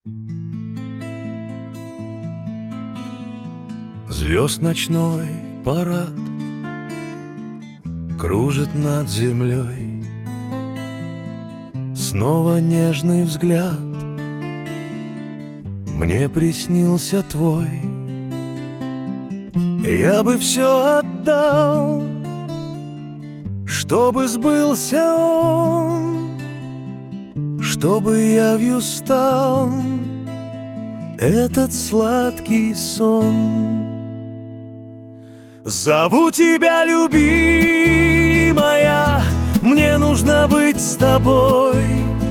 Звезд ночной парад кружит над землей. Снова нежный взгляд мне приснился твой. Я бы все отдал, чтобы сбылся он, чтобы явью стал этот сладкий сон. Зову тебя, любимая, мне нужно быть с тобой.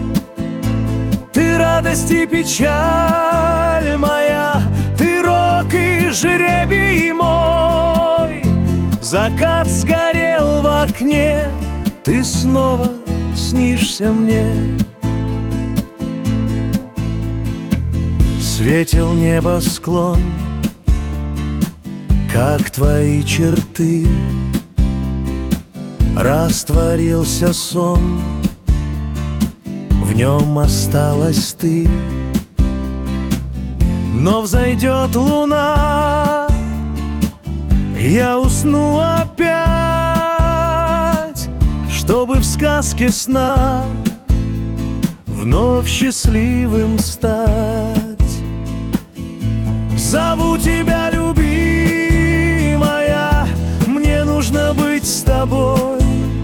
Ты радость и печаль моя, ты рок и жребий мой. Закат сгорел в окне, ты снова снишься мне. Светил небосклон, как твои черты. Растворился сон, в нем осталась ты. Но взойдет луна, я усну опять, чтобы в сказке сна вновь счастливым стать. Зову тебя, любимая, мне нужно быть с тобой.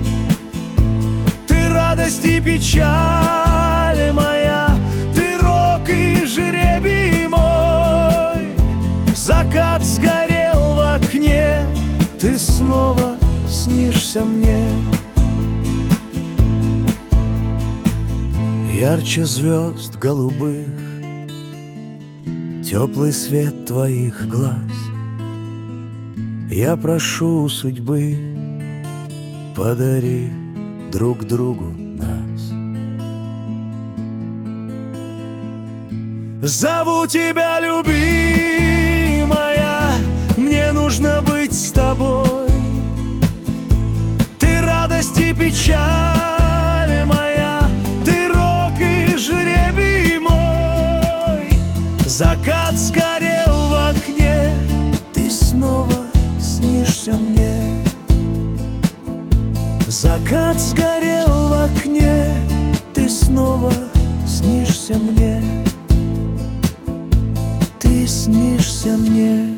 Ты радость и печаль моя, ты рок и жребий мой. Закат сгорел в окне, ты снова снишься мне. Ярче звезд голубых теплый свет твоих глаз. Я прошу у судьбы, подари друг другу нас. Зову тебя, любимая, мне нужно быть с тобой. Ты радость и печаль моя, ты рок и жребий мой. Закат сгорел в окне, ты снова снишься мне. Закат сгорел в окне, ты снова снишься мне. Ты снишься мне.